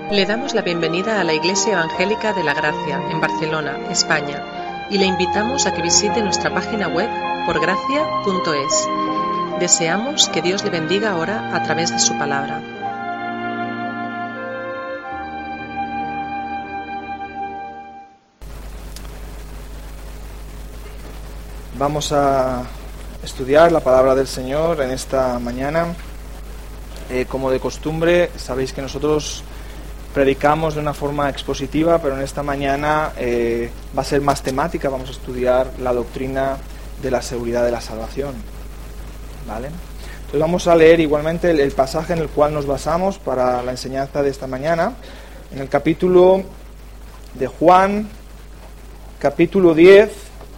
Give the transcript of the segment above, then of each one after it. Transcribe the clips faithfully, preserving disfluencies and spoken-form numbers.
Le damos la bienvenida a la Iglesia Evangélica de la Gracia, en Barcelona, España, y le invitamos a que visite nuestra página web por gracia punto es. Deseamos que Dios le bendiga ahora a través de su palabra. Vamos a estudiar la palabra del Señor en esta mañana. Eh, como de costumbre, sabéis que nosotros predicamos de una forma expositiva, pero en esta mañana eh, va a ser más temática. Vamos a estudiar la doctrina de la seguridad de la salvación, ¿vale? Entonces vamos a leer igualmente el, el pasaje en el cual nos basamos para la enseñanza de esta mañana, en el capítulo de Juan, capítulo diez,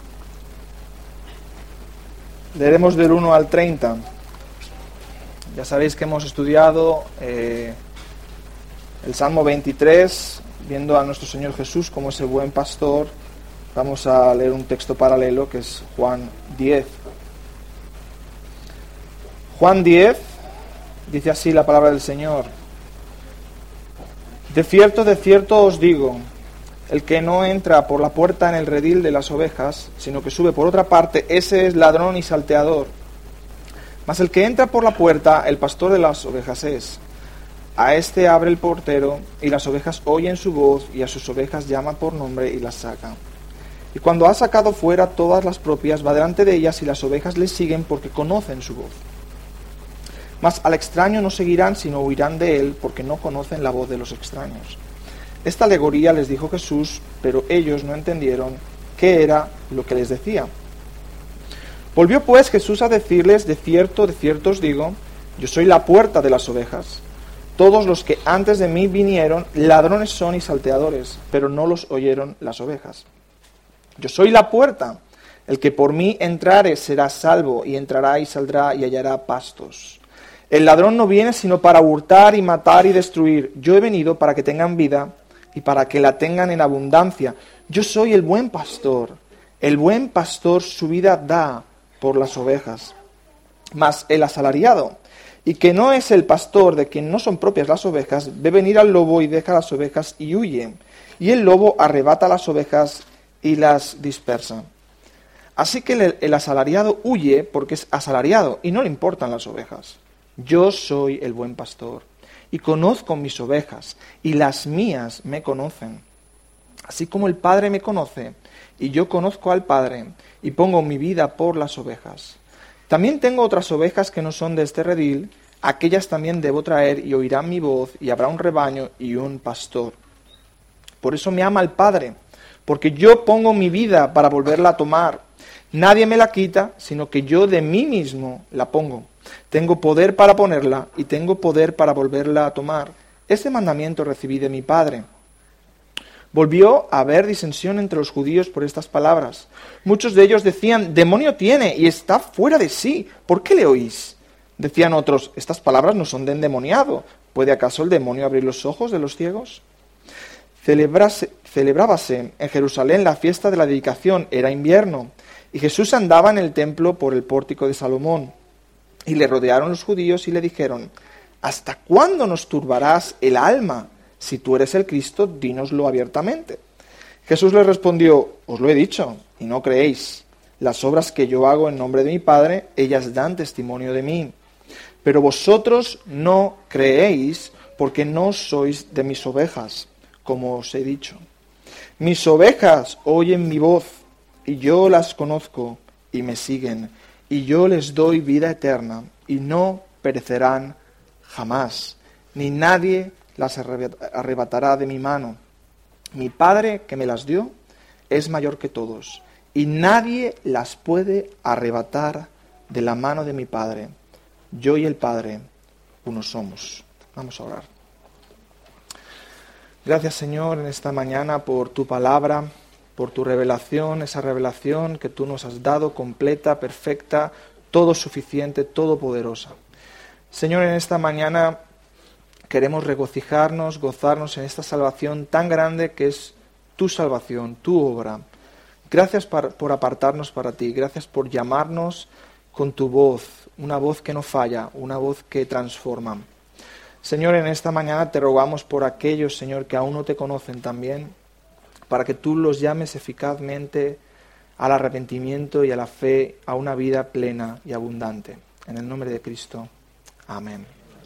leeremos del uno al treinta. Ya sabéis que hemos estudiado eh, el Salmo veintitrés, viendo a nuestro Señor Jesús como ese buen pastor. Vamos a leer un texto paralelo que es Juan diez. Juan diez, dice así la palabra del Señor: De cierto, de cierto os digo, el que no entra por la puerta en el redil de las ovejas, sino que sube por otra parte, ese es ladrón y salteador. Mas el que entra por la puerta, el pastor de las ovejas es. A este abre el portero, y las ovejas oyen su voz, y a sus ovejas llama por nombre y las saca. Y cuando ha sacado fuera todas las propias, va delante de ellas, y las ovejas le siguen porque conocen su voz. Mas al extraño no seguirán, sino huirán de él, porque no conocen la voz de los extraños. Esta alegoría les dijo Jesús, pero ellos no entendieron qué era lo que les decía. Volvió pues Jesús a decirles: De cierto, de cierto os digo, yo soy la puerta de las ovejas. Todos los que antes de mí vinieron, ladrones son y salteadores, pero no los oyeron las ovejas. Yo soy la puerta. El que por mí entrare será salvo, y entrará y saldrá y hallará pastos. El ladrón no viene sino para hurtar y matar y destruir. Yo he venido para que tengan vida y para que la tengan en abundancia. Yo soy el buen pastor. El buen pastor su vida da por las ovejas. Mas el asalariado, y que no es el pastor, de quien no son propias las ovejas, ve venir al lobo y deja las ovejas y huye. Y el lobo arrebata las ovejas y las dispersa. Así que el, el asalariado huye porque es asalariado y no le importan las ovejas. Yo soy el buen pastor y conozco mis ovejas y las mías me conocen. Así como el Padre me conoce y yo conozco al Padre y pongo mi vida por las ovejas. También tengo otras ovejas que no son de este redil, aquellas también debo traer y oirán mi voz, y habrá un rebaño y un pastor. Por eso me ama el Padre, porque yo pongo mi vida para volverla a tomar. Nadie me la quita, sino que yo de mí mismo la pongo. Tengo poder para ponerla y tengo poder para volverla a tomar. Este mandamiento recibí de mi Padre. Volvió a haber disensión entre los judíos por estas palabras. Muchos de ellos decían: demonio tiene y está fuera de sí. ¿Por qué le oís? Decían otros: estas palabras no son de endemoniado. ¿Puede acaso el demonio abrir los ojos de los ciegos? Celebrase, celebrábase en Jerusalén la fiesta de la dedicación. Era invierno. Y Jesús andaba en el templo por el pórtico de Salomón. Y le rodearon los judíos y le dijeron: ¿hasta cuándo nos turbarás el alma? Si tú eres el Cristo, dínoslo abiertamente. Jesús les respondió: os lo he dicho, y no creéis. Las obras que yo hago en nombre de mi Padre, ellas dan testimonio de mí. Pero vosotros no creéis, porque no sois de mis ovejas, como os he dicho. Mis ovejas oyen mi voz, y yo las conozco, y me siguen, y yo les doy vida eterna, y no perecerán jamás, ni nadie las arrebatará de mi mano. Mi Padre que me las dio es mayor que todos, y nadie las puede arrebatar de la mano de mi Padre. Yo y el Padre uno somos. Vamos a orar. Gracias, Señor, en esta mañana por tu palabra, por tu revelación, esa revelación que tú nos has dado, completa, perfecta, todo suficiente, todopoderosa. Señor, en esta mañana queremos regocijarnos, gozarnos en esta salvación tan grande que es tu salvación, tu obra. Gracias por, por apartarnos para ti, gracias por llamarnos con tu voz, una voz que no falla, una voz que transforma. Señor, en esta mañana te rogamos por aquellos, Señor, que aún no te conocen también, para que tú los llames eficazmente al arrepentimiento y a la fe, a una vida plena y abundante. En el nombre de Cristo. Amén.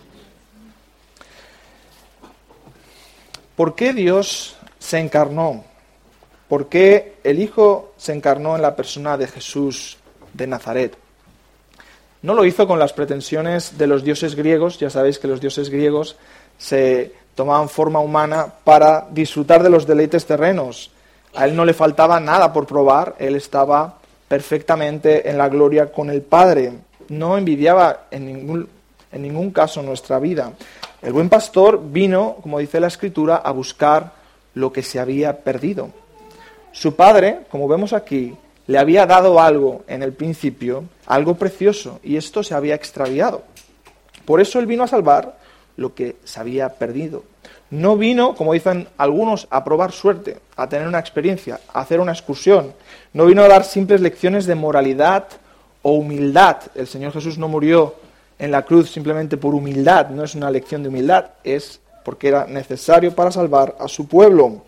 ¿Por qué Dios se encarnó? ¿Por qué el Hijo se encarnó en la persona de Jesús de Nazaret? No lo hizo con las pretensiones de los dioses griegos. Ya sabéis que los dioses griegos se tomaban forma humana para disfrutar de los deleites terrenos. A él no le faltaba nada por probar, él estaba perfectamente en la gloria con el Padre. No envidiaba en ningún, en ningún caso nuestra vida. El buen pastor vino, como dice la Escritura, a buscar lo que se había perdido. Su padre, como vemos aquí, le había dado algo en el principio, algo precioso, y esto se había extraviado. Por eso él vino a salvar lo que se había perdido. No vino, como dicen algunos, a probar suerte, a tener una experiencia, a hacer una excursión. No vino a dar simples lecciones de moralidad o humildad. El Señor Jesús no murió en la cruz simplemente por humildad, no es una lección de humildad, es porque era necesario para salvar a su pueblo.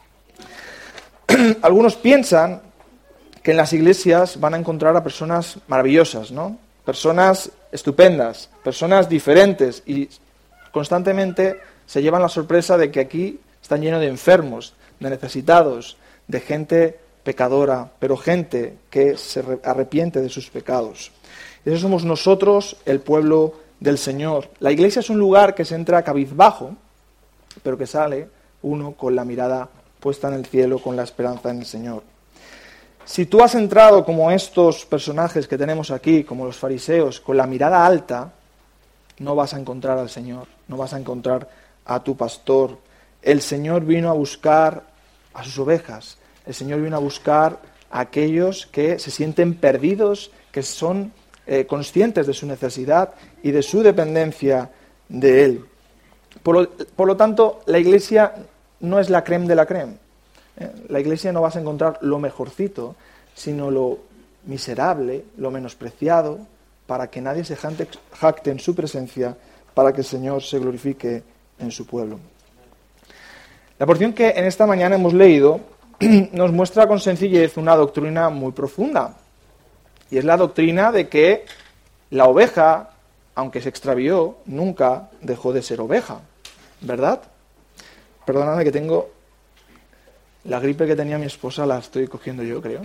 Algunos piensan que en las iglesias van a encontrar a personas maravillosas, ¿no? Personas estupendas, personas diferentes, y constantemente se llevan la sorpresa de que aquí están llenos de enfermos, de necesitados, de gente pecadora, pero gente que se arrepiente de sus pecados. Esos somos nosotros, el pueblo del Señor. La iglesia es un lugar que se entra cabizbajo, pero que sale uno con la mirada puesta en el cielo, con la esperanza en el Señor. Si tú has entrado como estos personajes que tenemos aquí, como los fariseos, con la mirada alta, no vas a encontrar al Señor, no vas a encontrar a tu pastor. El Señor vino a buscar a sus ovejas, el Señor vino a buscar a aquellos que se sienten perdidos, que son eh, conscientes de su necesidad y de su dependencia de Él. Por lo, por lo tanto, la iglesia no es la crème de la crème. Eh, la iglesia no vas a encontrar lo mejorcito, sino lo miserable, lo menospreciado, para que nadie se jacte en su presencia, para que el Señor se glorifique en su pueblo. La porción que en esta mañana hemos leído nos muestra con sencillez una doctrina muy profunda, y es la doctrina de que la oveja, aunque se extravió, nunca dejó de ser oveja, ¿verdad? Perdóname que tengo la gripe que tenía mi esposa, la estoy cogiendo yo, creo.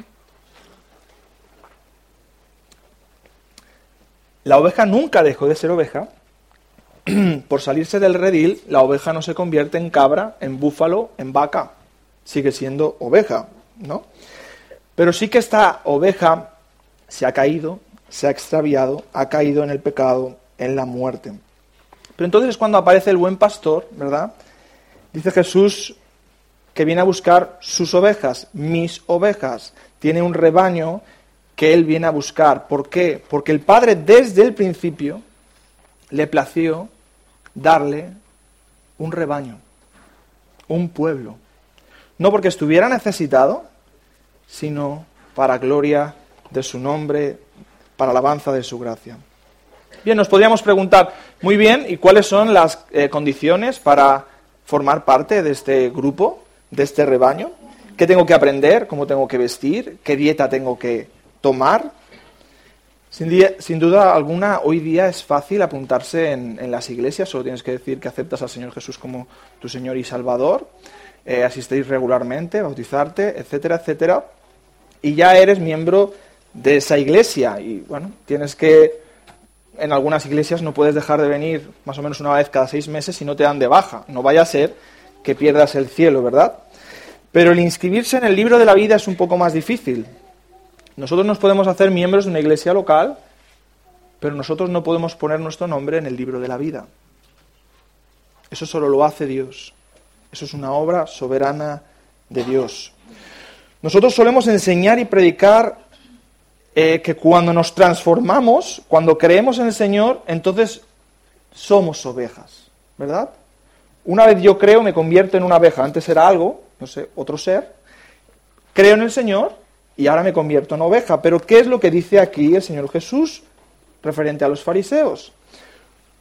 La oveja nunca dejó de ser oveja. Por salirse del redil, la oveja no se convierte en cabra, en búfalo, en vaca. Sigue siendo oveja, ¿no? Pero sí que esta oveja se ha caído, se ha extraviado, ha caído en el pecado, en la muerte. Pero entonces es cuando aparece el buen pastor, ¿verdad? Dice Jesús que viene a buscar sus ovejas, mis ovejas. Tiene un rebaño que él viene a buscar. ¿Por qué? Porque el Padre desde el principio le plació darle un rebaño, un pueblo. No porque estuviera necesitado, sino para gloria de su nombre, para alabanza de su gracia. Bien, nos podríamos preguntar, muy bien, ¿y cuáles son las eh, condiciones para formar parte de este grupo, de este rebaño? ¿Qué tengo que aprender? ¿Cómo tengo que vestir? ¿Qué dieta tengo que tomar? Sin, día, sin duda alguna, hoy día es fácil apuntarse en, en las iglesias. Solo tienes que decir que aceptas al Señor Jesús como tu Señor y Salvador, eh, asistir regularmente, bautizarte, etcétera, etcétera, y ya eres miembro de esa iglesia. Y bueno, tienes que, en algunas iglesias no puedes dejar de venir más o menos una vez cada seis meses si no te dan de baja. No vaya a ser que pierdas el cielo, ¿verdad? Pero el inscribirse en el libro de la vida es un poco más difícil. Nosotros nos podemos hacer miembros de una iglesia local, pero nosotros no podemos poner nuestro nombre en el libro de la vida. Eso solo lo hace Dios. Eso es una obra soberana de Dios. Nosotros solemos enseñar y predicar eh, que cuando nos transformamos, cuando creemos en el Señor, entonces somos ovejas, ¿verdad? Una vez yo creo, me convierto en una oveja. Antes era algo, no sé, otro ser. Creo en el Señor y ahora me convierto en oveja. Pero ¿qué es lo que dice aquí el Señor Jesús referente a los fariseos?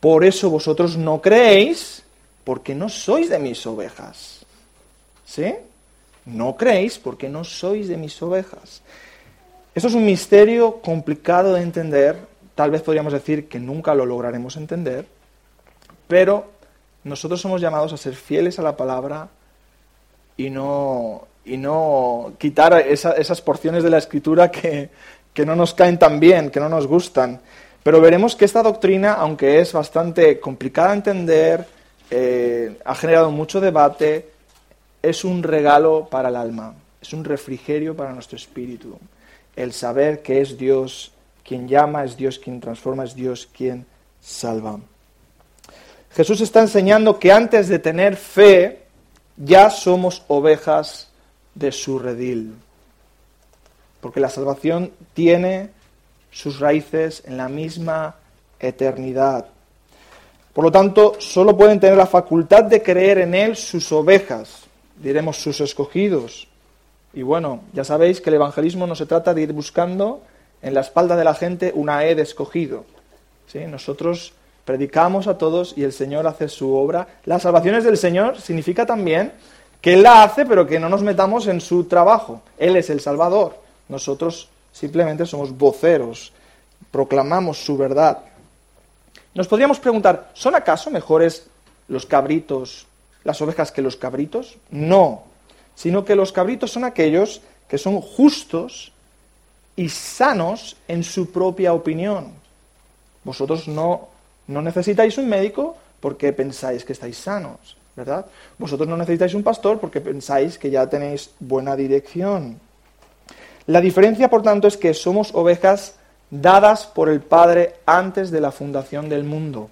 Por eso vosotros no creéis, porque no sois de mis ovejas. ¿Sí? No creéis porque no sois de mis ovejas. Esto es un misterio complicado de entender. Tal vez podríamos decir que nunca lo lograremos entender, pero nosotros somos llamados a ser fieles a la palabra y no, y no quitar esa, esas porciones de la Escritura que, que no nos caen tan bien, que no nos gustan. Pero veremos que esta doctrina, aunque es bastante complicada de entender, eh, ha generado mucho debate, es un regalo para el alma, es un refrigerio para nuestro espíritu. El saber que es Dios quien llama, es Dios quien transforma, es Dios quien salva. Jesús está enseñando que antes de tener fe, ya somos ovejas de su redil. Porque la salvación tiene sus raíces en la misma eternidad. Por lo tanto, solo pueden tener la facultad de creer en Él sus ovejas, diremos sus escogidos. Y bueno, ya sabéis que el evangelismo no se trata de ir buscando en la espalda de la gente una E de escogido. ¿Sí? Nosotros predicamos a todos y el Señor hace su obra. La salvación es del Señor significa también que Él la hace, pero que no nos metamos en su trabajo. Él es el Salvador. Nosotros simplemente somos voceros, proclamamos su verdad. Nos podríamos preguntar, ¿son acaso mejores los cabritos, las ovejas que los cabritos? No, sino que los cabritos son aquellos que son justos y sanos en su propia opinión. Vosotros no, no necesitáis un médico porque pensáis que estáis sanos, ¿verdad? Vosotros no necesitáis un pastor porque pensáis que ya tenéis buena dirección. La diferencia, por tanto, es que somos ovejas dadas por el Padre antes de la fundación del mundo.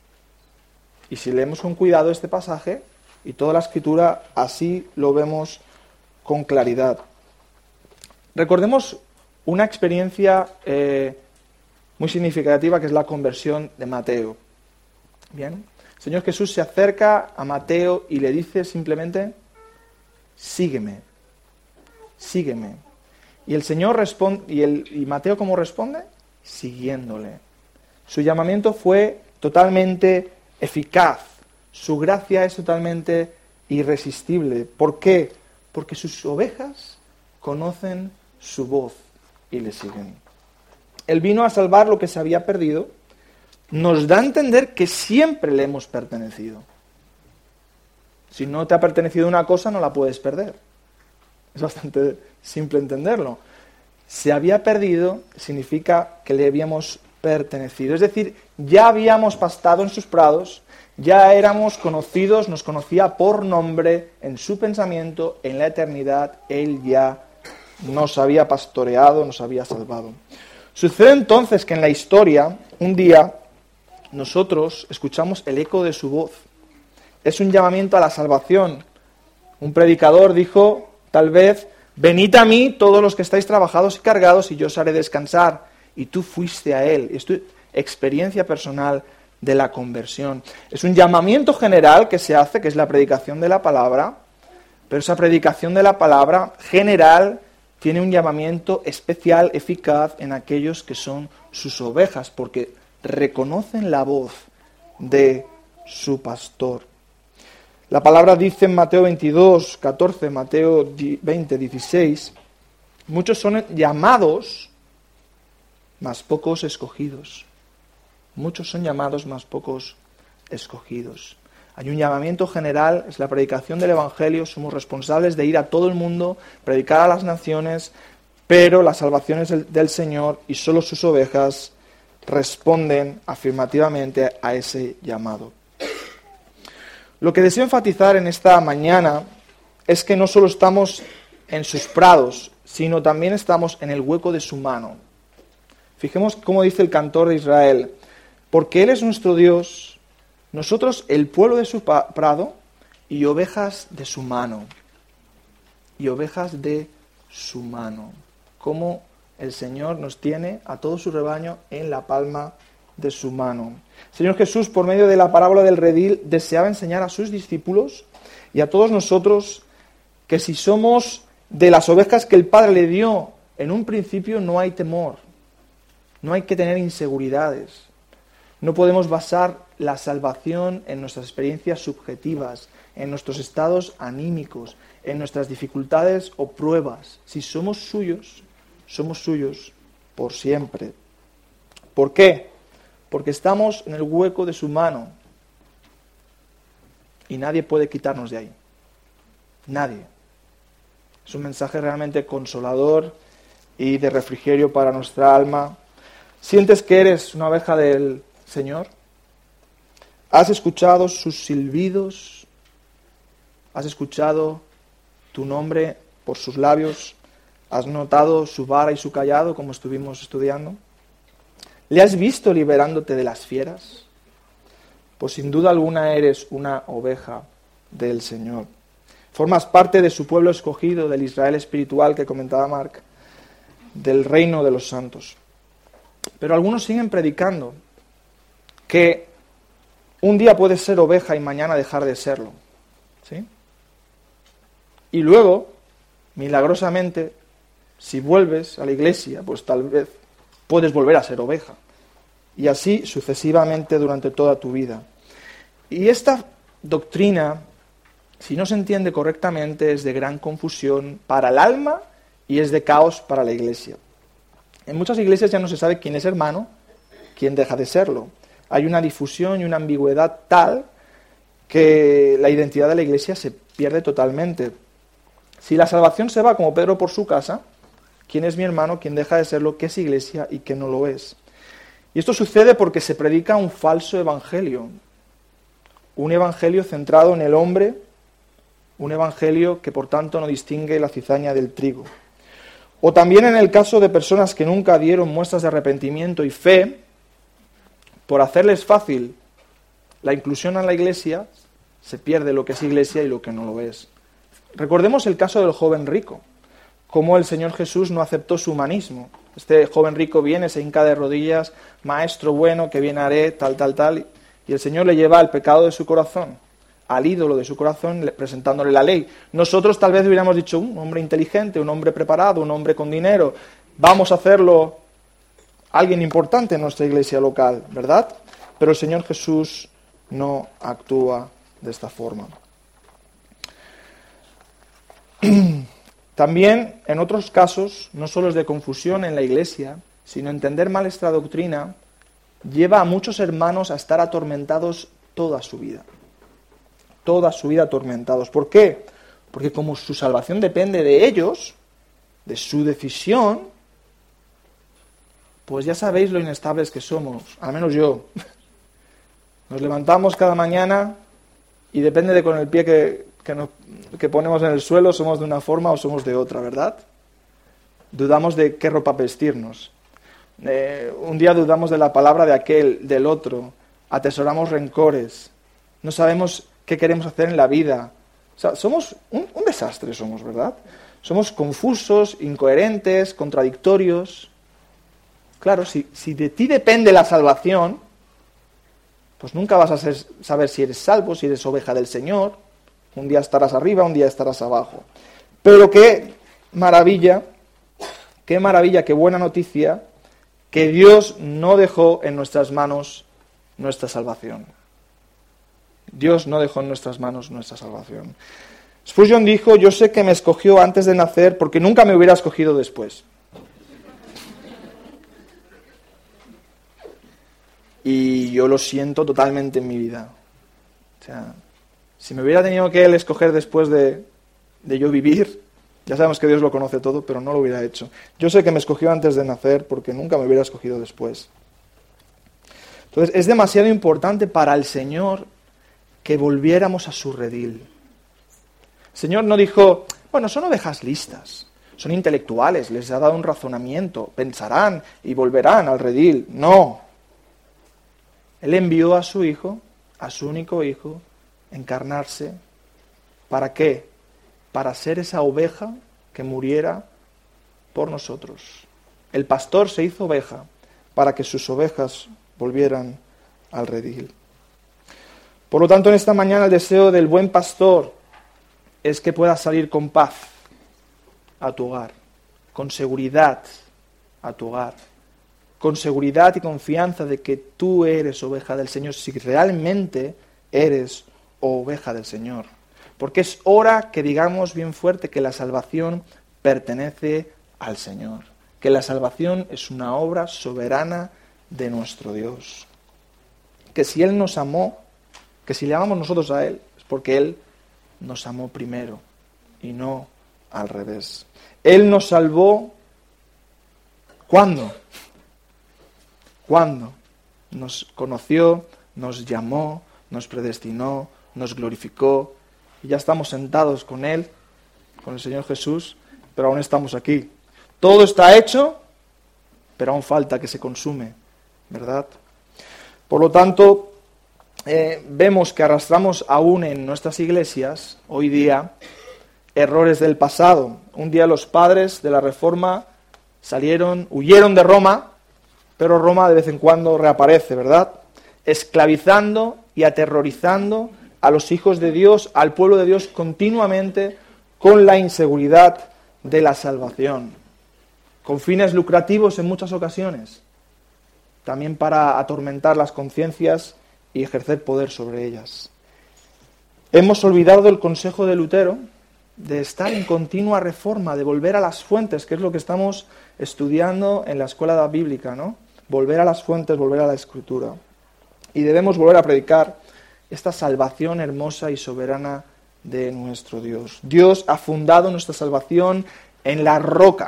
Y si leemos con cuidado este pasaje y toda la Escritura, así lo vemos con claridad. Recordemos una experiencia eh, muy significativa que es la conversión de Mateo. Bien, el Señor Jesús se acerca a Mateo y le dice simplemente, sígueme, sígueme. Y el Señor responde, y, el, y Mateo ¿cómo responde? Siguiéndole. Su llamamiento fue totalmente eficaz. Su gracia es totalmente irresistible. ¿Por qué? Porque sus ovejas conocen su voz y le siguen. Él vino a salvar lo que se había perdido. Nos da a entender que siempre le hemos pertenecido. Si no te ha pertenecido una cosa, no la puedes perder. Es bastante simple entenderlo. Se había perdido significa que le habíamos pertenecido. Es decir, ya habíamos pastado en sus prados, ya éramos conocidos, nos conocía por nombre, en su pensamiento, en la eternidad, Él ya nos había pastoreado, nos había salvado. Sucede entonces que en la historia, un día, nosotros escuchamos el eco de su voz. Es un llamamiento a la salvación. Un predicador dijo, tal vez, venid a mí todos los que estáis trabajados y cargados y yo os haré descansar. Y tú fuiste a Él. Es tu experiencia personal de la conversión. Es un llamamiento general que se hace, que es la predicación de la palabra, pero esa predicación de la palabra general tiene un llamamiento especial, eficaz en aquellos que son sus ovejas, porque reconocen la voz de su pastor. La palabra dice en Mateo veintidós, catorce, Mateo veinte, dieciséis, muchos son llamados, mas pocos escogidos. Muchos son llamados, mas pocos escogidos. Hay un llamamiento general, es la predicación del Evangelio, somos responsables de ir a todo el mundo, predicar a las naciones, pero la salvación es del, del Señor y solo sus ovejas responden afirmativamente a ese llamado. Lo que deseo enfatizar en esta mañana es que no solo estamos en sus prados, sino también estamos en el hueco de su mano. Fijemos cómo dice el cantor de Israel, porque Él es nuestro Dios, nosotros el pueblo de su prado y ovejas de su mano. Y ovejas de su mano. Como el Señor nos tiene a todo su rebaño en la palma de su mano. El Señor Jesús, por medio de la parábola del redil, deseaba enseñar a sus discípulos y a todos nosotros que si somos de las ovejas que el Padre le dio en un principio, no hay temor, no hay que tener inseguridades. No podemos basar la salvación en nuestras experiencias subjetivas, en nuestros estados anímicos, en nuestras dificultades o pruebas. Si somos suyos, somos suyos por siempre. ¿Por qué? Porque estamos en el hueco de su mano y nadie puede quitarnos de ahí. Nadie. Es un mensaje realmente consolador y de refrigerio para nuestra alma. ¿Sientes que eres una oveja del Señor? ¿Has escuchado sus silbidos? ¿Has escuchado tu nombre por sus labios? ¿Has notado su vara y su cayado, como estuvimos estudiando? ¿Le has visto liberándote de las fieras? Pues sin duda alguna eres una oveja del Señor. Formas parte de su pueblo escogido, del Israel espiritual que comentaba Mark, del reino de los santos. Pero algunos siguen predicando que un día puedes ser oveja y mañana dejar de serlo, ¿sí? Y luego, milagrosamente, si vuelves a la iglesia, pues tal vez puedes volver a ser oveja. Y así sucesivamente durante toda tu vida. Y esta doctrina, si no se entiende correctamente, es de gran confusión para el alma y es de caos para la iglesia. En muchas iglesias ya no se sabe quién es hermano, quién deja de serlo. Hay una difusión y una ambigüedad tal que la identidad de la iglesia se pierde totalmente. Si la salvación se va como Pedro por su casa, ¿quién es mi hermano? ¿Quién deja de serlo? ¿Qué es iglesia y qué no lo es? Y esto sucede porque se predica un falso evangelio. Un evangelio centrado en el hombre, un evangelio que por tanto no distingue la cizaña del trigo. O también en el caso de personas que nunca dieron muestras de arrepentimiento y fe, por hacerles fácil la inclusión en la iglesia, se pierde lo que es iglesia y lo que no lo es. Recordemos el caso del joven rico, cómo el Señor Jesús no aceptó su humanismo. Este joven rico viene, se hinca de rodillas, maestro bueno, que bien haré, tal, tal, tal, y el Señor le lleva al pecado de su corazón, al ídolo de su corazón, presentándole la ley. Nosotros tal vez hubiéramos dicho, un hombre inteligente, un hombre preparado, un hombre con dinero, vamos a hacerlo alguien importante en nuestra iglesia local, ¿verdad? Pero el Señor Jesús no actúa de esta forma. También, en otros casos, no solo es de confusión en la iglesia, sino entender mal esta doctrina lleva a muchos hermanos a estar atormentados toda su vida. Toda su vida atormentados. ¿Por qué? Porque como su salvación depende de ellos, de su decisión, pues ya sabéis lo inestables que somos, al menos yo. Nos levantamos cada mañana y depende de con el pie que, que, nos, que ponemos en el suelo, somos de una forma o somos de otra, ¿verdad? Dudamos de qué ropa vestirnos. Eh, un día dudamos de la palabra de aquel, del otro. Atesoramos rencores. No sabemos qué queremos hacer en la vida. O sea, somos un, un desastre, somos, ¿verdad? Somos confusos, incoherentes, contradictorios. Claro, si, si de ti depende la salvación, pues nunca vas a ser, saber si eres salvo, si eres oveja del Señor. Un día estarás arriba, un día estarás abajo. Pero qué maravilla, qué maravilla, qué buena noticia, que Dios no dejó en nuestras manos nuestra salvación. Dios no dejó en nuestras manos nuestra salvación. Spurgeon dijo, yo sé que me escogió antes de nacer porque nunca me hubiera escogido después. Y yo lo siento totalmente en mi vida. O sea, si me hubiera tenido que él escoger después de, de yo vivir, ya sabemos que Dios lo conoce todo, pero no lo hubiera hecho. Yo sé que me escogió antes de nacer porque nunca me hubiera escogido después. Entonces, es demasiado importante para el Señor que volviéramos a su redil. El Señor no dijo, bueno, son ovejas listas, son intelectuales, les ha dado un razonamiento, pensarán y volverán al redil. No. Él envió a su Hijo, a su único Hijo, encarnarse. ¿Para qué? Para ser esa oveja que muriera por nosotros. El pastor se hizo oveja para que sus ovejas volvieran al redil. Por lo tanto, en esta mañana el deseo del buen pastor es que puedas salir con paz a tu hogar, con seguridad a tu hogar, con seguridad y confianza de que tú eres oveja del Señor, si realmente eres oveja del Señor. Porque es hora que digamos bien fuerte que la salvación pertenece al Señor, que la salvación es una obra soberana de nuestro Dios. Que si Él nos amó, que si le amamos nosotros a Él, es porque Él nos amó primero y no al revés. Él nos salvó, ¿cuándo? ¿Cuándo? Nos conoció, nos llamó, nos predestinó, nos glorificó, y ya estamos sentados con Él, con el Señor Jesús, pero aún estamos aquí. Todo está hecho, pero aún falta que se consume, ¿verdad? Por lo tanto, eh, vemos que arrastramos aún en nuestras iglesias, hoy día, errores del pasado. Un día los padres de la Reforma salieron, huyeron de Roma, pero Roma de vez en cuando reaparece, ¿verdad? Esclavizando y aterrorizando a los hijos de Dios, al pueblo de Dios continuamente, con la inseguridad de la salvación, con fines lucrativos en muchas ocasiones, también para atormentar las conciencias y ejercer poder sobre ellas. Hemos olvidado el consejo de Lutero de estar en continua reforma, de volver a las fuentes, que es lo que estamos estudiando en la escuela bíblica, ¿no? Volver a las fuentes, volver a la Escritura. Y debemos volver a predicar esta salvación hermosa y soberana de nuestro Dios. Dios ha fundado nuestra salvación en la roca,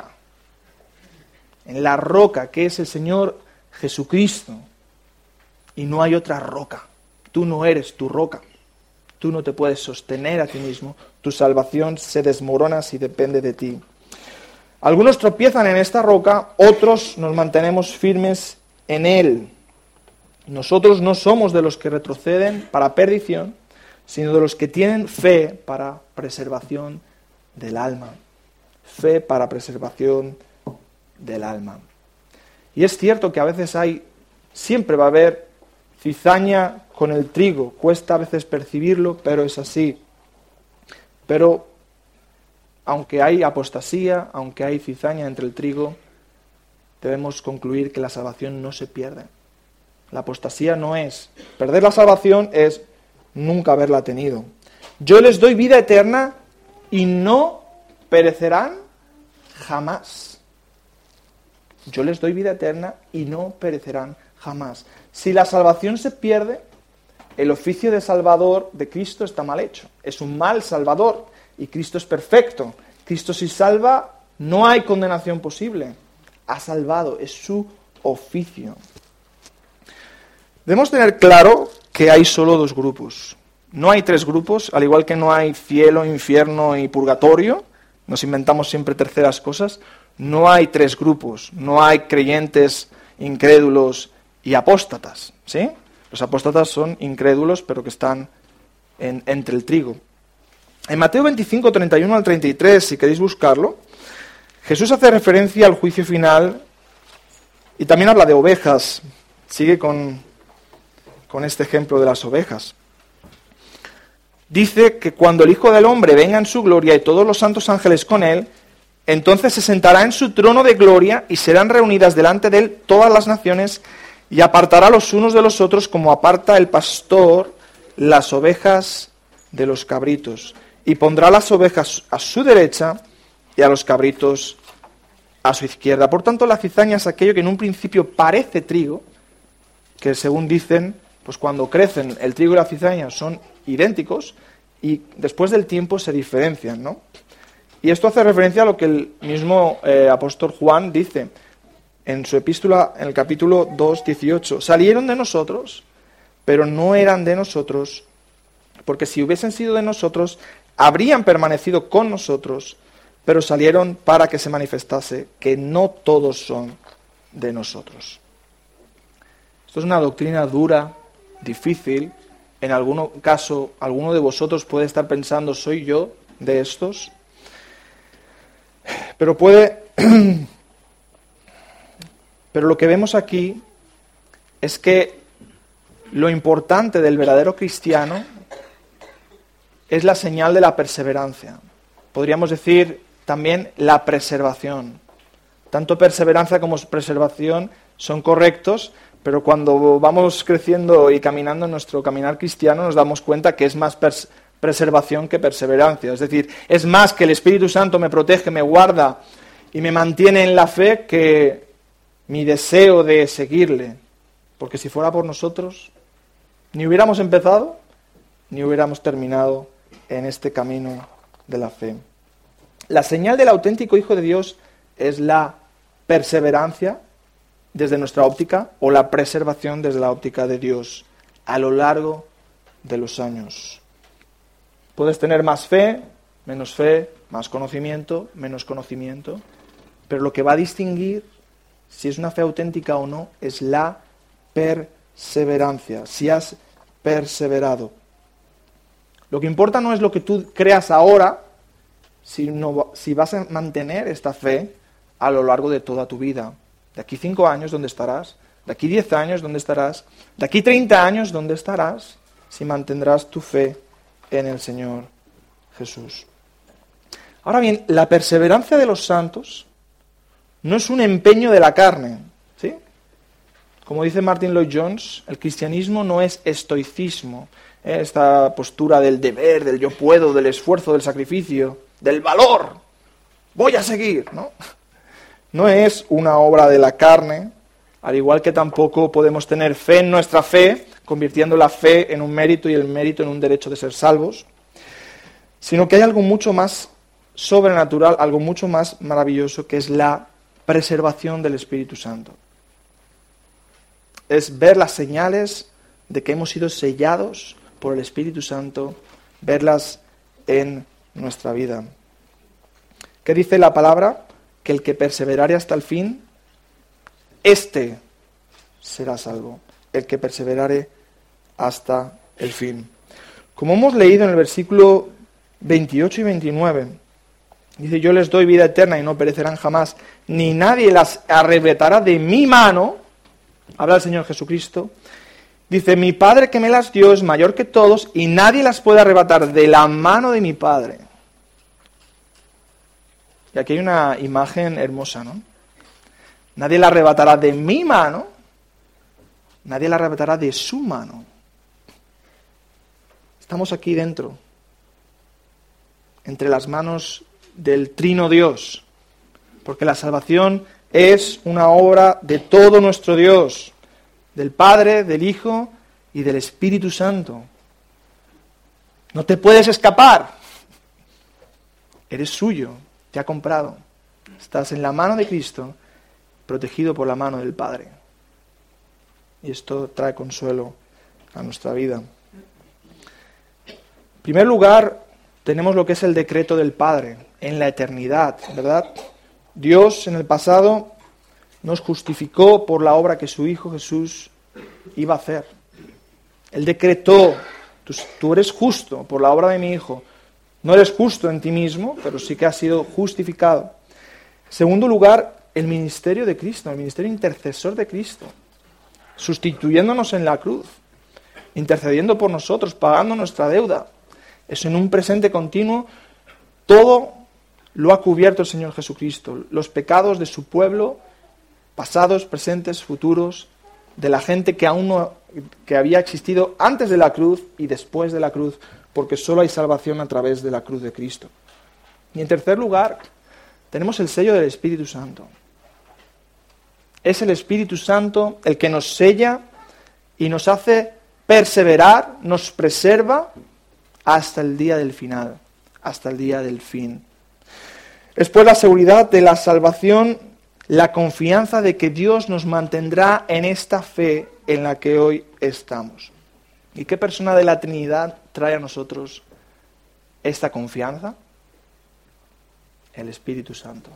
en la roca que es el Señor Jesucristo. Y no hay otra roca. Tú no eres tu roca. Tú no te puedes sostener a ti mismo. Tu salvación se desmorona si depende de ti. Algunos tropiezan en esta roca, otros nos mantenemos firmes en Él. Nosotros no somos de los que retroceden para perdición, sino de los que tienen fe para preservación del alma. Fe para preservación del alma. Y es cierto que a veces hay, siempre va a haber cizaña con el trigo. Cuesta a veces percibirlo, pero es así. Pero aunque hay apostasía, aunque hay cizaña entre el trigo, debemos concluir que la salvación no se pierde. La apostasía no es. Perder la salvación es nunca haberla tenido. Yo les doy vida eterna y no perecerán jamás. Yo les doy vida eterna y no perecerán jamás. Si la salvación se pierde, el oficio de Salvador de Cristo está mal hecho. Es un mal Salvador y Cristo es perfecto. Cristo si salva, no hay condenación posible. Ha salvado, es su oficio. Debemos tener claro que hay solo dos grupos. No hay tres grupos, al igual que no hay cielo, infierno y purgatorio. Nos inventamos siempre terceras cosas. No hay tres grupos. No hay creyentes, incrédulos y apóstatas, ¿sí? Los apóstatas son incrédulos, pero que están en, entre el trigo. En Mateo veinticinco, treinta y uno al treinta y tres, si queréis buscarlo, Jesús hace referencia al juicio final y también habla de ovejas. Sigue con, con este ejemplo de las ovejas. Dice que cuando el Hijo del Hombre venga en su gloria y todos los santos ángeles con él, entonces se sentará en su trono de gloria y serán reunidas delante de él todas las naciones y apartará los unos de los otros como aparta el pastor las ovejas de los cabritos. Y pondrá las ovejas a su derecha y a los cabritos a su izquierda. Por tanto, la cizaña es aquello que en un principio parece trigo, que según dicen, pues cuando crecen el trigo y la cizaña son idénticos y después del tiempo se diferencian, ¿no? Y esto hace referencia a lo que el mismo eh, apóstol Juan dice en su epístola, en el capítulo dos, dieciocho. Salieron de nosotros, pero no eran de nosotros, porque si hubiesen sido de nosotros, habrían permanecido con nosotros, pero salieron para que se manifestase que no todos son de nosotros. Esto es una doctrina dura, difícil. En algún caso, alguno de vosotros puede estar pensando, ¿soy yo de estos? Pero puede... Pero lo que vemos aquí es que lo importante del verdadero cristiano es la señal de la perseverancia. Podríamos decir también la preservación. Tanto perseverancia como preservación son correctos, pero cuando vamos creciendo y caminando en nuestro caminar cristiano nos damos cuenta que es más pers- preservación que perseverancia. Es decir, es más que el Espíritu Santo me protege, me guarda y me mantiene en la fe que mi deseo de seguirle. Porque si fuera por nosotros, ni hubiéramos empezado, ni hubiéramos terminado en este camino de la fe. La señal del auténtico Hijo de Dios es la perseverancia desde nuestra óptica o la preservación desde la óptica de Dios a lo largo de los años. Puedes tener más fe, menos fe, más conocimiento, menos conocimiento, pero lo que va a distinguir si es una fe auténtica o no es la perseverancia, si has perseverado. Lo que importa no es lo que tú creas ahora, sino si vas a mantener esta fe a lo largo de toda tu vida. De aquí cinco años, ¿dónde estarás? De aquí diez años, ¿dónde estarás? De aquí treinta años, ¿dónde estarás? Si mantendrás tu fe en el Señor Jesús. Ahora bien, la perseverancia de los santos no es un empeño de la carne, ¿sí? Como dice Martin Lloyd-Jones, el cristianismo no es estoicismo, ¿eh? Esta postura del deber, del yo puedo, del esfuerzo, del sacrificio, del valor. Voy a seguir, ¿no? No es una obra de la carne, al igual que tampoco podemos tener fe en nuestra fe, convirtiendo la fe en un mérito y el mérito en un derecho de ser salvos, sino que hay algo mucho más sobrenatural, algo mucho más maravilloso, que es la preservación del Espíritu Santo. Es ver las señales de que hemos sido sellados por el Espíritu Santo, verlas en nuestra vida. ¿Qué dice la palabra? Que el que perseverare hasta el fin, éste será salvo. El que perseverare hasta el fin. Como hemos leído en el versículo veintiocho y veintinueve, dice, yo les doy vida eterna y no perecerán jamás, ni nadie las arrebatará de mi mano. Habla el Señor Jesucristo. Dice, mi Padre que me las dio es mayor que todos y nadie las puede arrebatar de la mano de mi Padre. Y aquí hay una imagen hermosa, ¿no? Nadie la arrebatará de mi mano, nadie la arrebatará de su mano. Estamos aquí dentro, entre las manos del Trino Dios, porque la salvación es una obra de todo nuestro Dios, del Padre, del Hijo y del Espíritu Santo. No te puedes escapar. Eres suyo, te ha comprado. Estás en la mano de Cristo, protegido por la mano del Padre. Y esto trae consuelo a nuestra vida. En primer lugar, tenemos lo que es el decreto del Padre en la eternidad, ¿verdad? Dios en el pasado nos justificó por la obra que su Hijo Jesús iba a hacer. Él decretó, tú, tú eres justo por la obra de mi Hijo. No eres justo en ti mismo, pero sí que has sido justificado. En segundo lugar, el ministerio de Cristo, el ministerio intercesor de Cristo, sustituyéndonos en la cruz, intercediendo por nosotros, pagando nuestra deuda. Eso en un presente continuo, todo lo ha cubierto el Señor Jesucristo. Los pecados de su pueblo, pasados, presentes, futuros, de la gente que aún no, que había existido antes de la cruz y después de la cruz, porque solo hay salvación a través de la cruz de Cristo. Y en tercer lugar, tenemos el sello del Espíritu Santo. Es el Espíritu Santo el que nos sella y nos hace perseverar, nos preserva hasta el día del final, hasta el día del fin. Después, la seguridad de la salvación, la confianza de que Dios nos mantendrá en esta fe en la que hoy estamos. ¿Y qué persona de la Trinidad trae a nosotros esta confianza? El Espíritu Santo.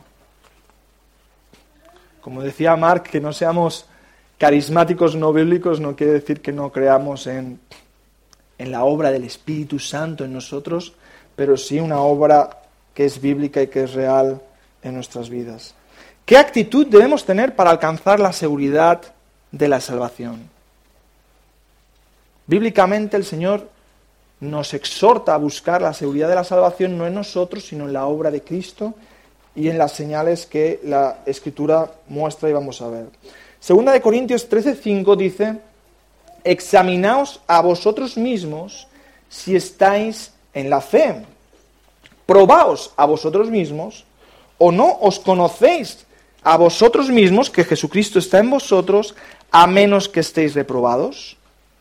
Como decía Mark, que no seamos carismáticos no bíblicos no quiere decir que no creamos en, en la obra del Espíritu Santo en nosotros, pero sí una obra que es bíblica y que es real en nuestras vidas. ¿Qué actitud debemos tener para alcanzar la seguridad de la salvación? Bíblicamente el Señor nos exhorta a buscar la seguridad de la salvación no en nosotros, sino en la obra de Cristo y en las señales que la Escritura muestra y vamos a ver. Segunda de Corintios trece cinco dice: examinaos a vosotros mismos si estáis en la fe. Probaos a vosotros mismos, o no os conocéis a vosotros mismos que Jesucristo está en vosotros, a menos que estéis reprobados.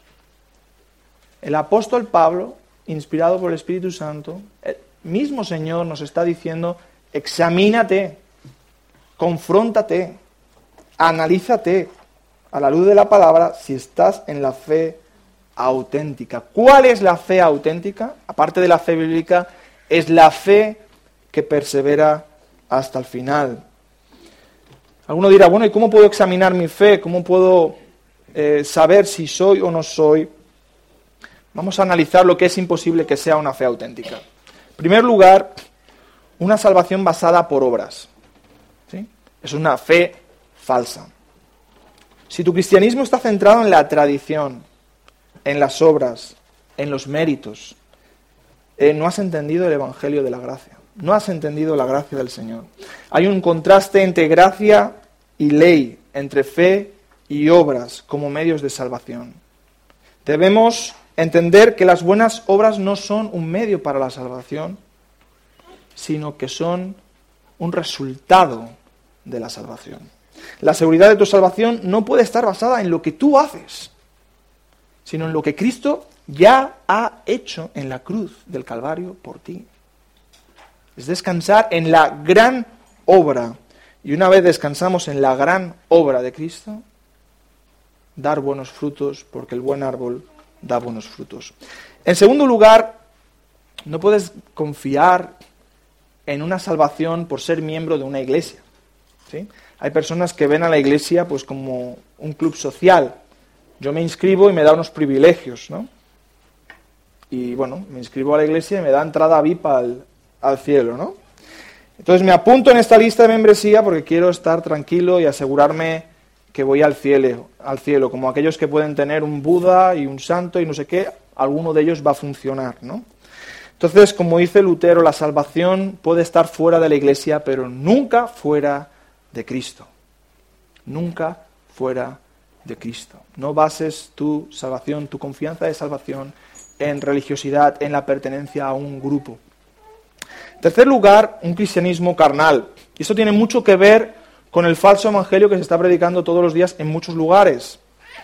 El apóstol Pablo, inspirado por el Espíritu Santo, el mismo Señor nos está diciendo: examínate, confróntate, analízate a la luz de la palabra si estás en la fe auténtica. ¿Cuál es la fe auténtica? Aparte de la fe bíblica, es la fe que persevera hasta el final. Alguno dirá, bueno, ¿y cómo puedo examinar mi fe? ¿Cómo puedo eh, saber si soy o no soy? Vamos a analizar lo que es imposible que sea una fe auténtica. En primer lugar, una salvación basada por obras. ¿Sí? Es una fe falsa. Si tu cristianismo está centrado en la tradición, en las obras, en los méritos, eh, no has entendido el Evangelio de la gracia. No has entendido la gracia del Señor. Hay un contraste entre gracia y ley, entre fe y obras como medios de salvación. Debemos entender que las buenas obras no son un medio para la salvación, sino que son un resultado de la salvación. La seguridad de tu salvación no puede estar basada en lo que tú haces, sino en lo que Cristo ya ha hecho en la cruz del Calvario por ti. Es descansar en la gran obra. Y una vez descansamos en la gran obra de Cristo, dar buenos frutos, porque el buen árbol da buenos frutos. En segundo lugar, no puedes confiar en una salvación por ser miembro de una iglesia. ¿Sí? Hay personas que ven a la iglesia pues como un club social. Yo me inscribo y me da unos privilegios, ¿no? Y bueno, me inscribo a la iglesia y me da entrada V I P al, al cielo, ¿no? Entonces me apunto en esta lista de membresía porque quiero estar tranquilo y asegurarme que voy al cielo, al cielo, como aquellos que pueden tener un Buda y un santo y no sé qué, alguno de ellos va a funcionar, ¿no? Entonces, como dice Lutero, la salvación puede estar fuera de la iglesia, pero nunca fuera de Cristo. Nunca fuera de Cristo. No bases tu salvación, tu confianza de salvación en religiosidad, en la pertenencia a un grupo. En tercer lugar, un cristianismo carnal. Y eso tiene mucho que ver con el falso evangelio que se está predicando todos los días en muchos lugares.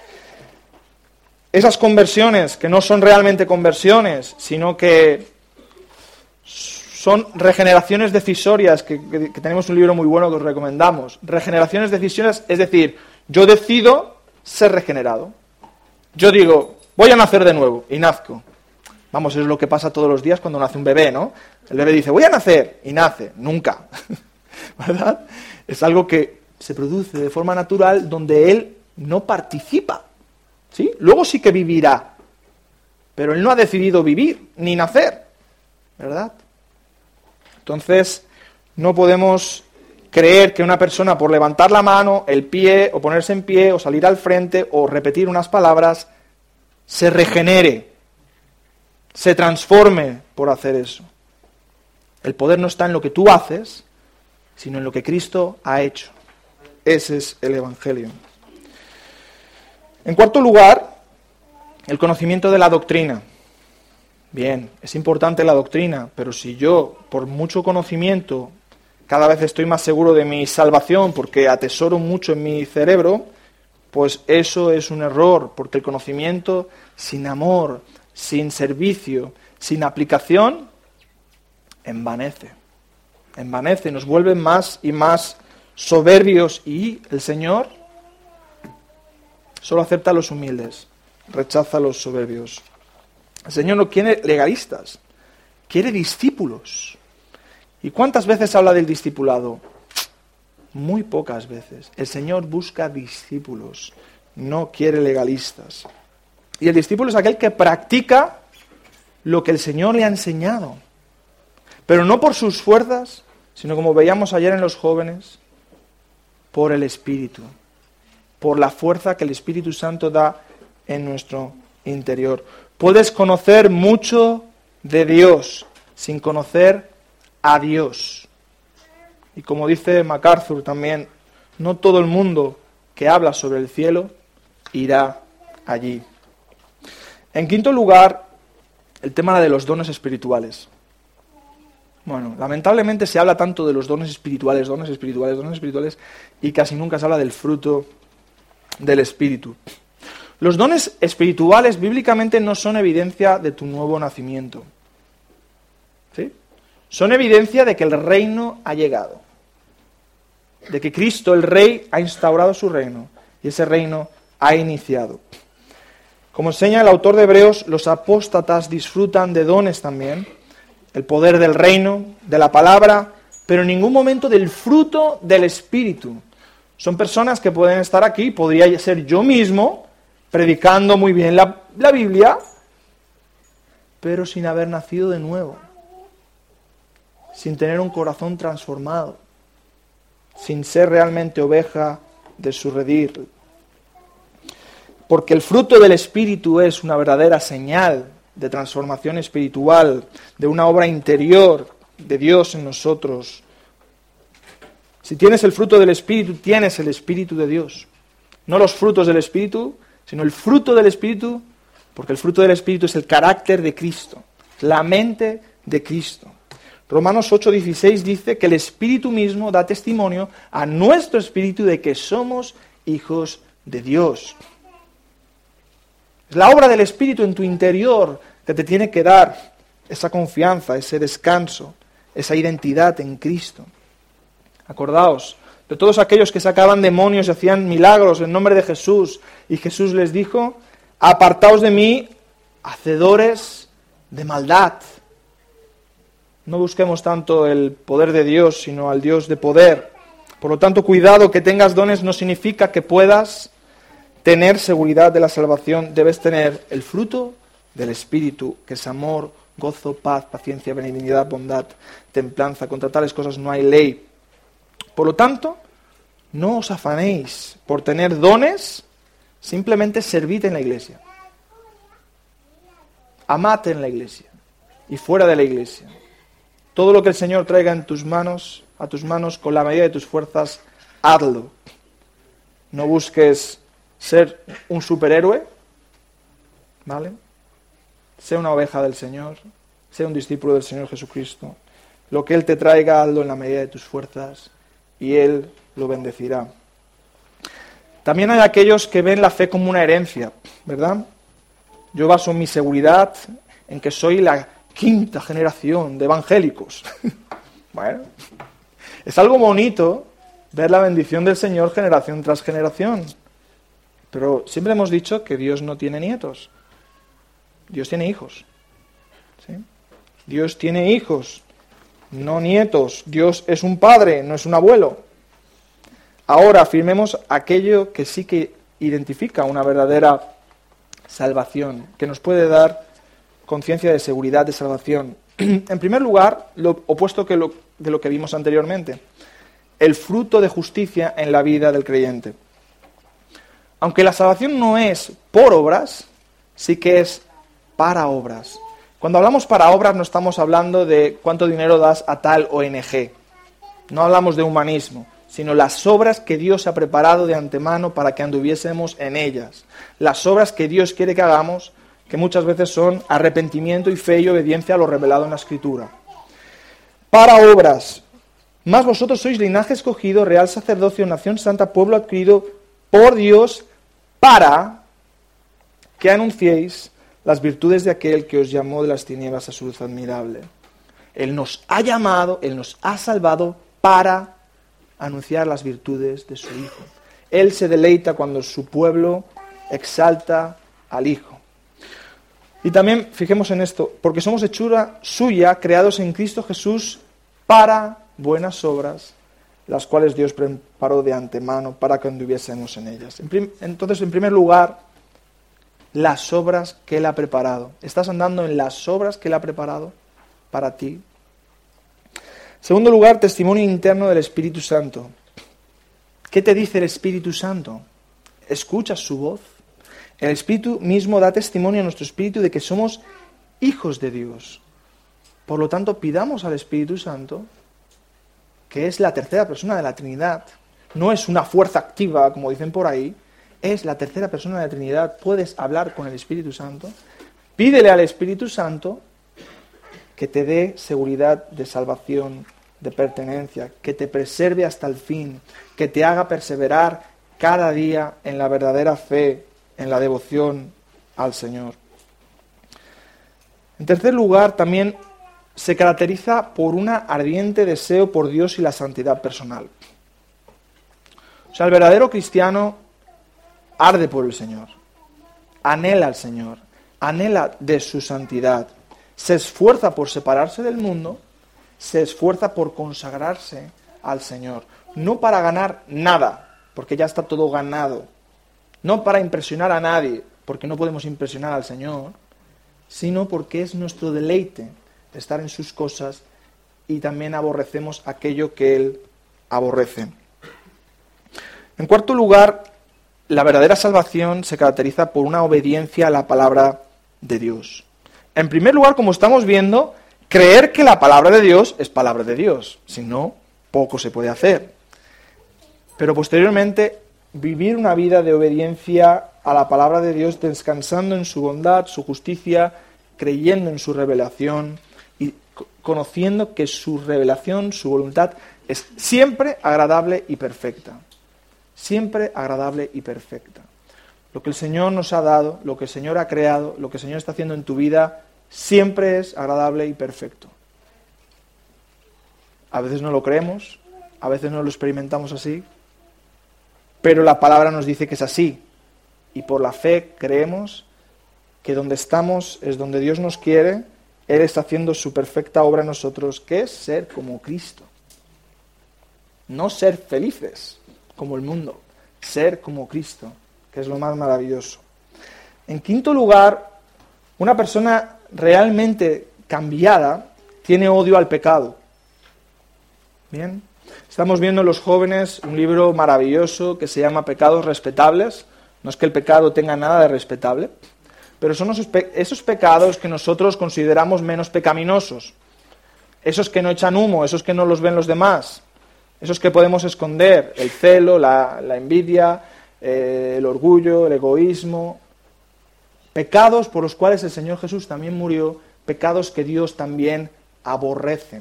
Esas conversiones, que no son realmente conversiones, sino que son regeneraciones decisorias, que, que, que tenemos un libro muy bueno que os recomendamos. Regeneraciones decisorias, es decir, yo decido ser regenerado. Yo digo, voy a nacer de nuevo, y nazco. Vamos, es lo que pasa todos los días cuando nace un bebé, ¿no? El bebé dice, voy a nacer, y nace. Nunca. ¿Verdad? Es algo que se produce de forma natural donde él no participa. ¿Sí? Luego sí que vivirá. Pero él no ha decidido vivir, ni nacer. ¿Verdad? Entonces, no podemos creer que una persona por levantar la mano, el pie, o ponerse en pie, o salir al frente, o repetir unas palabras, se regenere, se transforme por hacer eso. El poder no está en lo que tú haces, sino en lo que Cristo ha hecho. Ese es el Evangelio. En cuarto lugar, el conocimiento de la doctrina. Bien, es importante la doctrina, pero si yo, por mucho conocimiento, cada vez estoy más seguro de mi salvación porque atesoro mucho en mi cerebro, pues eso es un error, porque el conocimiento sin amor, sin servicio, sin aplicación, envanece. Envanece, nos vuelve más y más soberbios y el Señor solo acepta a los humildes, rechaza a los soberbios. El Señor no quiere legalistas, quiere discípulos. ¿Y cuántas veces habla del discipulado? Muy pocas veces. El Señor busca discípulos, no quiere legalistas. Y el discípulo es aquel que practica lo que el Señor le ha enseñado, pero no por sus fuerzas, sino como veíamos ayer en los jóvenes, por el Espíritu, por la fuerza que el Espíritu Santo da en nuestro interior. Puedes conocer mucho de Dios sin conocer a Dios. Y como dice MacArthur también, no todo el mundo que habla sobre el cielo irá allí. En quinto lugar, el tema de los dones espirituales. Bueno, lamentablemente se habla tanto de los dones espirituales, dones espirituales, dones espirituales, y casi nunca se habla del fruto del Espíritu. Los dones espirituales bíblicamente no son evidencia de tu nuevo nacimiento. ¿Sí? Son evidencia de que el reino ha llegado. De que Cristo, el Rey, ha instaurado su reino. Y ese reino ha iniciado. Como enseña el autor de Hebreos, los apóstatas disfrutan de dones también. El poder del reino, de la palabra, pero en ningún momento del fruto del Espíritu. Son personas que pueden estar aquí, podría ser yo mismo, predicando muy bien la, la Biblia, pero sin haber nacido de nuevo, sin tener un corazón transformado, sin ser realmente oveja de su redil. Porque el fruto del Espíritu es una verdadera señal de transformación espiritual, de una obra interior de Dios en nosotros. Si tienes el fruto del Espíritu, tienes el Espíritu de Dios. No los frutos del Espíritu, sino el fruto del Espíritu, porque el fruto del Espíritu es el carácter de Cristo, la mente de Cristo. Romanos ocho dieciséis dice que el Espíritu mismo da testimonio a nuestro espíritu de que somos hijos de Dios. Es la obra del Espíritu en tu interior que te tiene que dar esa confianza, ese descanso, esa identidad en Cristo. Acordaos de todos aquellos que sacaban demonios y hacían milagros en nombre de Jesús, y Jesús les dijo: apartaos de mí, hacedores de maldad. No busquemos tanto el poder de Dios, sino al Dios de poder. Por lo tanto, cuidado, que tengas dones no significa que puedas tener seguridad de la salvación. Debes tener el fruto del Espíritu, que es amor, gozo, paz, paciencia, benignidad, bondad, templanza. Contra tales cosas no hay ley. Por lo tanto, no os afanéis por tener dones, simplemente servid en la iglesia. Amad en la iglesia y fuera de la iglesia. Todo lo que el Señor traiga en tus manos, a tus manos, con la medida de tus fuerzas, hazlo. No busques ser un superhéroe, ¿vale? Sea una oveja del Señor, sea un discípulo del Señor Jesucristo. Lo que Él te traiga, hazlo en la medida de tus fuerzas y Él lo bendecirá. También hay aquellos que ven la fe como una herencia, ¿verdad? Yo baso mi seguridad en que soy la quinta generación de evangélicos. Bueno, es algo bonito ver la bendición del Señor generación tras generación. Pero siempre hemos dicho que Dios no tiene nietos. Dios tiene hijos. ¿Sí? Dios tiene hijos, no nietos. Dios es un padre, no es un abuelo. Ahora afirmemos aquello que sí que identifica una verdadera salvación, que nos puede dar conciencia de seguridad de salvación. En primer lugar, lo opuesto que lo, de lo que vimos anteriormente, el fruto de justicia en la vida del creyente. Aunque la salvación no es por obras, sí que es para obras. Cuando hablamos para obras no estamos hablando de cuánto dinero das a tal O N G. No hablamos de humanismo, sino las obras que Dios ha preparado de antemano para que anduviésemos en ellas. Las obras que Dios quiere que hagamos, que muchas veces son arrepentimiento y fe y obediencia a lo revelado en la Escritura. Para obras. Más vosotros sois linaje escogido, real sacerdocio, nación santa, pueblo adquirido por Dios, para que anunciéis las virtudes de aquel que os llamó de las tinieblas a su luz admirable. Él nos ha llamado, Él nos ha salvado para anunciar las virtudes de su Hijo. Él se deleita cuando su pueblo exalta al Hijo. Y también, fijemos en esto, porque somos hechura suya, creados en Cristo Jesús para buenas obras, las cuales Dios preparó de antemano para que anduviésemos en ellas. Entonces, en primer lugar, las obras que Él ha preparado. ¿Estás andando en las obras que Él ha preparado para ti? En segundo lugar, testimonio interno del Espíritu Santo. ¿Qué te dice el Espíritu Santo? ¿Escuchas su voz? El Espíritu mismo da testimonio a nuestro espíritu de que somos hijos de Dios. Por lo tanto, pidamos al Espíritu Santo que es la tercera persona de la Trinidad, no es una fuerza activa, como dicen por ahí, es la tercera persona de la Trinidad, puedes hablar con el Espíritu Santo, pídele al Espíritu Santo que te dé seguridad de salvación, de pertenencia, que te preserve hasta el fin, que te haga perseverar cada día en la verdadera fe, en la devoción al Señor. En tercer lugar, también se caracteriza por un ardiente deseo por Dios y la santidad personal. O sea, el verdadero cristiano arde por el Señor, anhela al Señor, anhela de su santidad, se esfuerza por separarse del mundo, se esfuerza por consagrarse al Señor, no para ganar nada, porque ya está todo ganado, no para impresionar a nadie, porque no podemos impresionar al Señor, sino porque es nuestro deleite estar en sus cosas y también aborrecemos aquello que Él aborrece. En cuarto lugar, la verdadera salvación se caracteriza por una obediencia a la palabra de Dios. En primer lugar, como estamos viendo, creer que la palabra de Dios es palabra de Dios, si no, poco se puede hacer. Pero posteriormente, vivir una vida de obediencia a la palabra de Dios, descansando en su bondad, su justicia, creyendo en su revelación y conociendo que su revelación, su voluntad, es siempre agradable y perfecta. Siempre agradable y perfecta. Lo que el Señor nos ha dado, lo que el Señor ha creado, lo que el Señor está haciendo en tu vida, siempre es agradable y perfecto. A veces no lo creemos, a veces no lo experimentamos así, pero la palabra nos dice que es así. Y por la fe creemos que donde estamos es donde Dios nos quiere. Él está haciendo su perfecta obra en nosotros, que es ser como Cristo. No ser felices como el mundo, ser como Cristo, que es lo más maravilloso. En quinto lugar, una persona realmente cambiada tiene odio al pecado. Bien, estamos viendo en los jóvenes un libro maravilloso que se llama Pecados Respetables. No es que el pecado tenga nada de respetable, pero son esos, pe- esos pecados que nosotros consideramos menos pecaminosos, esos que no echan humo, esos que no los ven los demás, esos que podemos esconder, el celo, la, la envidia, eh, el orgullo, el egoísmo, pecados por los cuales el Señor Jesús también murió, pecados que Dios también aborrece.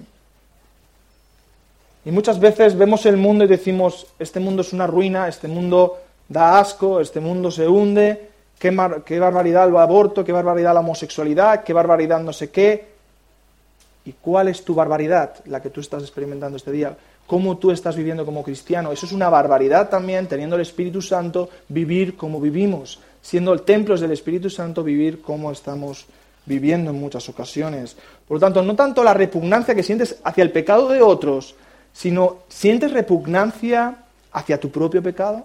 Y muchas veces vemos el mundo y decimos, este mundo es una ruina, este mundo da asco, este mundo se hunde, qué, mar- qué barbaridad el aborto, qué barbaridad la homosexualidad, qué barbaridad no sé qué. ¿Y cuál es tu barbaridad, la que tú estás experimentando este día? ¿Cómo tú estás viviendo como cristiano? Eso es una barbaridad también, teniendo el Espíritu Santo, vivir como vivimos. Siendo el templo del Espíritu Santo, vivir como estamos viviendo en muchas ocasiones. Por lo tanto, no tanto la repugnancia que sientes hacia el pecado de otros, sino sientes repugnancia hacia tu propio pecado.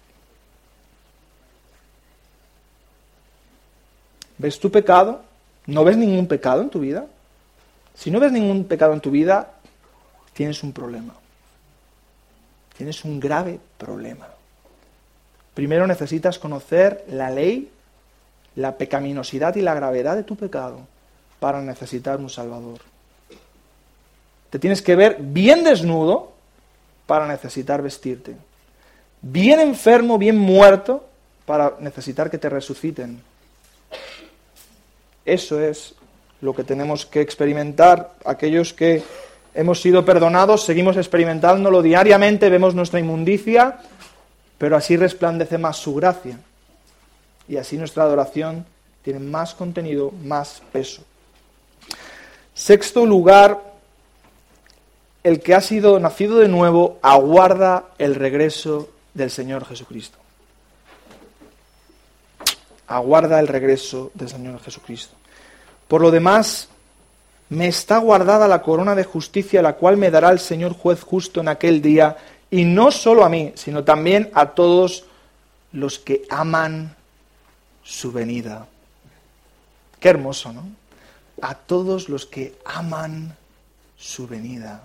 ¿Ves tu pecado? ¿No ves ningún pecado en tu vida? Si no ves ningún pecado en tu vida, tienes un problema. Tienes un grave problema. Primero necesitas conocer la ley, la pecaminosidad y la gravedad de tu pecado para necesitar un Salvador. Te tienes que ver bien desnudo para necesitar vestirte. Bien enfermo, bien muerto para necesitar que te resuciten. Eso es lo que tenemos que experimentar. Aquellos que hemos sido perdonados, seguimos experimentándolo diariamente, vemos nuestra inmundicia, pero así resplandece más su gracia. Y así nuestra adoración tiene más contenido, más peso. Sexto lugar, el que ha sido nacido de nuevo aguarda el regreso del Señor Jesucristo. Aguarda el regreso del Señor Jesucristo. Por lo demás, me está guardada la corona de justicia, la cual me dará el Señor juez justo en aquel día, y no solo a mí, sino también a todos los que aman su venida. Qué hermoso, ¿no? A todos los que aman su venida.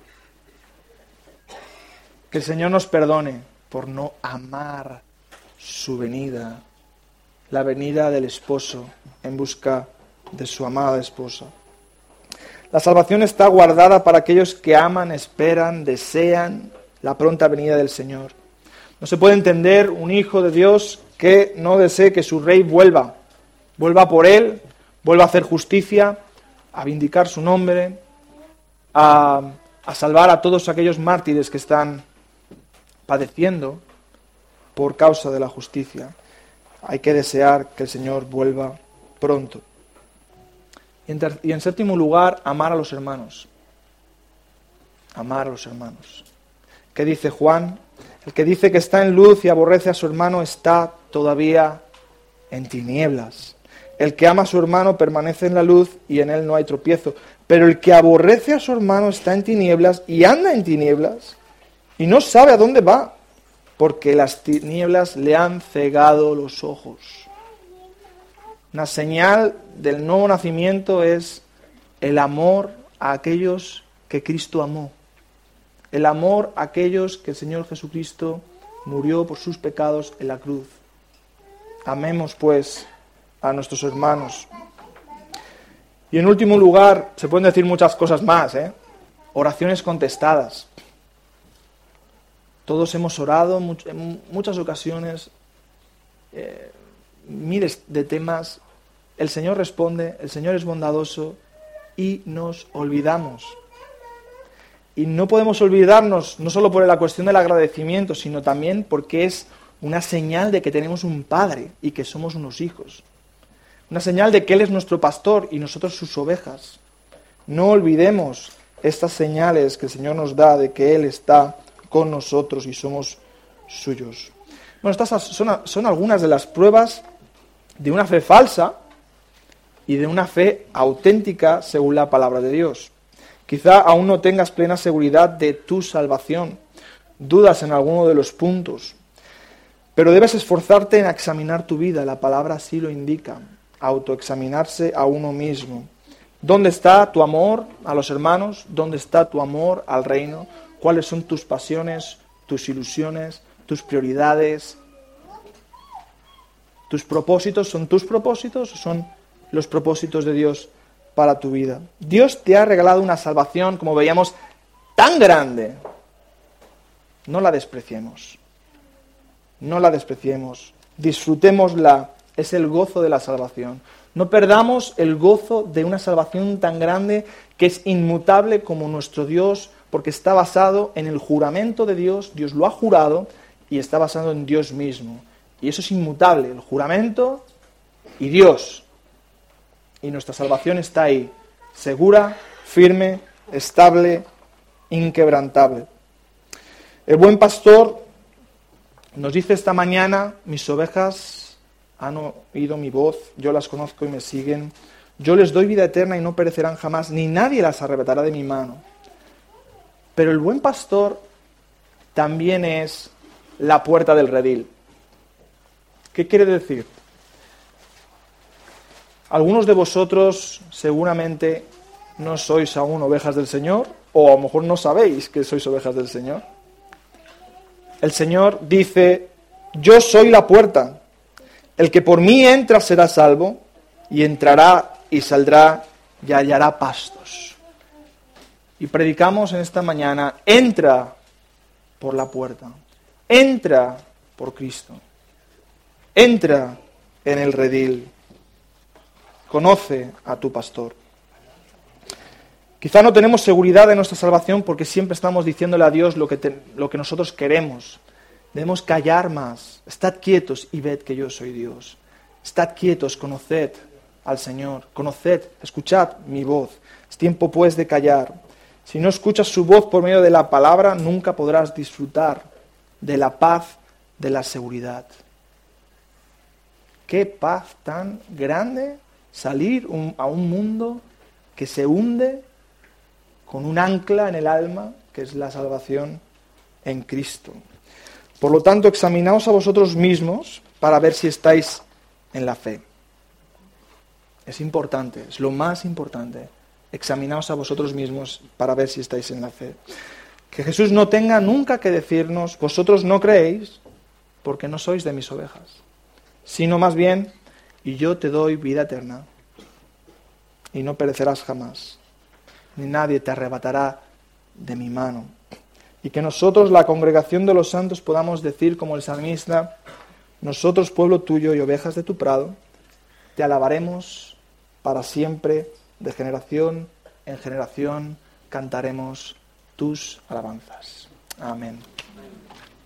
Que el Señor nos perdone por no amar su venida, la venida del esposo en busca de su amada esposa. La salvación está guardada para aquellos que aman, esperan, desean la pronta venida del Señor. No se puede entender un hijo de Dios que no desee que su rey vuelva, vuelva por él, vuelva a hacer justicia, a vindicar su nombre, a, a salvar a todos aquellos mártires que están padeciendo por causa de la justicia. Hay que desear que el Señor vuelva pronto. Y en, ter- y en séptimo lugar, amar a los hermanos. Amar a los hermanos. ¿Qué dice Juan? El que dice que está en luz y aborrece a su hermano está todavía en tinieblas. El que ama a su hermano permanece en la luz y en él no hay tropiezo. Pero el que aborrece a su hermano está en tinieblas y anda en tinieblas y no sabe a dónde va, porque las tinieblas le han cegado los ojos. Una señal del nuevo nacimiento es el amor a aquellos que Cristo amó. El amor a aquellos que el Señor Jesucristo murió por sus pecados en la cruz. Amemos, pues, a nuestros hermanos. Y en último lugar, se pueden decir muchas cosas más, ¿eh? Oraciones contestadas. Todos hemos orado en muchas ocasiones, eh, miles de temas. El Señor responde, el Señor es bondadoso y nos olvidamos. Y no podemos olvidarnos no solo por la cuestión del agradecimiento, sino también porque es una señal de que tenemos un Padre y que somos unos hijos. Una señal de que Él es nuestro pastor y nosotros sus ovejas. No olvidemos estas señales que el Señor nos da de que Él está con nosotros y somos suyos. Bueno, estas son, son algunas de las pruebas de una fe falsa y de una fe auténtica según la palabra de Dios. Quizá aún no tengas plena seguridad de tu salvación, dudas en alguno de los puntos, pero debes esforzarte en examinar tu vida, la palabra así lo indica, autoexaminarse a uno mismo. ¿Dónde está tu amor a los hermanos? ¿Dónde está tu amor al reino? ¿Cuáles son tus pasiones, tus ilusiones, tus prioridades? ¿Tus propósitos son tus propósitos o son los propósitos de Dios para tu vida? Dios te ha regalado una salvación, como veíamos, tan grande. No la despreciemos. No la despreciemos. Disfrutémosla. Es el gozo de la salvación. No perdamos el gozo de una salvación tan grande que es inmutable como nuestro Dios, porque está basado en el juramento de Dios. Dios lo ha jurado y está basado en Dios mismo. Y eso es inmutable, el juramento y Dios. Y nuestra salvación está ahí, segura, firme, estable, inquebrantable. El buen pastor nos dice esta mañana: mis ovejas han oído mi voz, yo las conozco y me siguen. Yo les doy vida eterna y no perecerán jamás, ni nadie las arrebatará de mi mano. Pero el buen pastor también es la puerta del redil. ¿Qué quiere decir? Algunos de vosotros seguramente no sois aún ovejas del Señor, o a lo mejor no sabéis que sois ovejas del Señor. El Señor dice: yo soy la puerta. El que por mí entra será salvo, y entrará y saldrá y hallará pastos. Y predicamos en esta mañana: entra por la puerta, entra por Cristo, entra en el redil, conoce a tu pastor. Quizá no tenemos seguridad de nuestra salvación porque siempre estamos diciéndole a Dios lo que, te, lo que nosotros queremos. Debemos callar más. Estad quietos y ved que yo soy Dios. Estad quietos, conoced al Señor. Conoced, escuchad mi voz. Es tiempo pues de callar. Si no escuchas su voz por medio de la palabra, nunca podrás disfrutar de la paz, de la seguridad. Qué paz tan grande salir un, a un mundo que se hunde con un ancla en el alma, que es la salvación en Cristo. Por lo tanto, examinaos a vosotros mismos para ver si estáis en la fe. Es importante, es lo más importante. Examinaos a vosotros mismos para ver si estáis en la fe. Que Jesús no tenga nunca que decirnos: vosotros no creéis porque no sois de mis ovejas, sino más bien: y yo te doy vida eterna y no perecerás jamás. ni nadie te arrebatará de mi mano. Y que nosotros, la congregación de los santos, podamos decir como el salmista: nosotros, pueblo tuyo y ovejas de tu prado, te alabaremos para siempre, de generación en generación cantaremos tus alabanzas. Amén.